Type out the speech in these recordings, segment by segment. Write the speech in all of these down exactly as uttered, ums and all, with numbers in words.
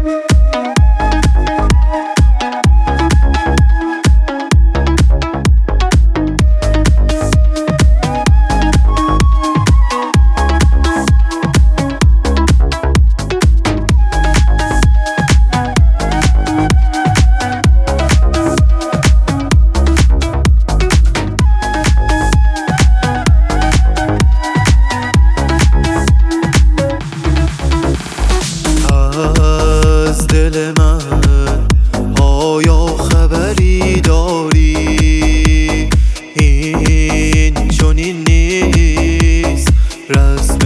از دل من آیا خبری داری؟ این چنین نیست رسم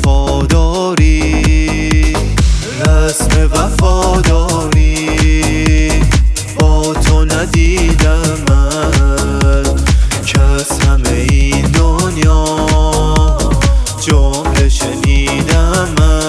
وفاداری، رسم وفاداری با تو ندیدم من کس همه این دنیا جمله شنیدم من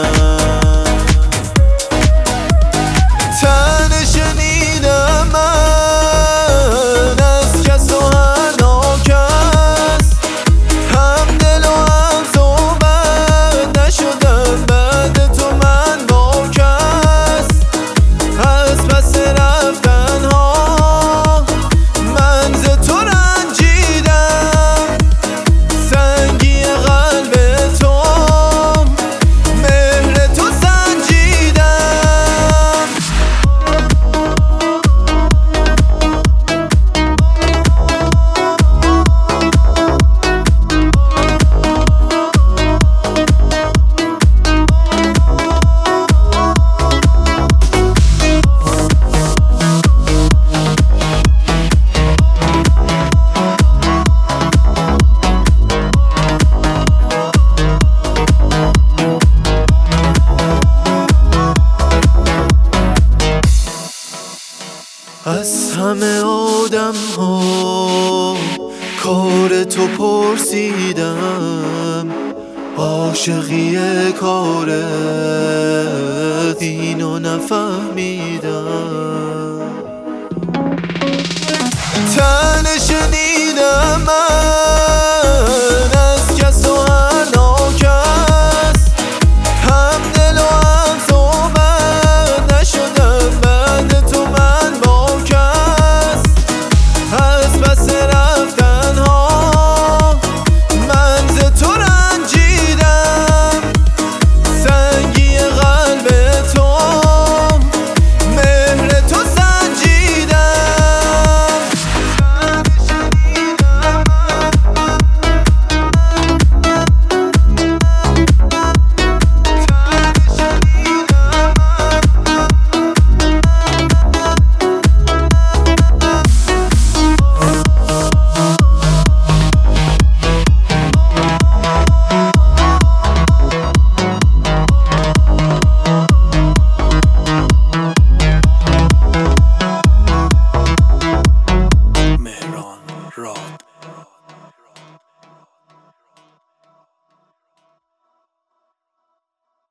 از همه آدم ها کار تو پرسیدم، عاشقی کارت اینو نفهمیدم.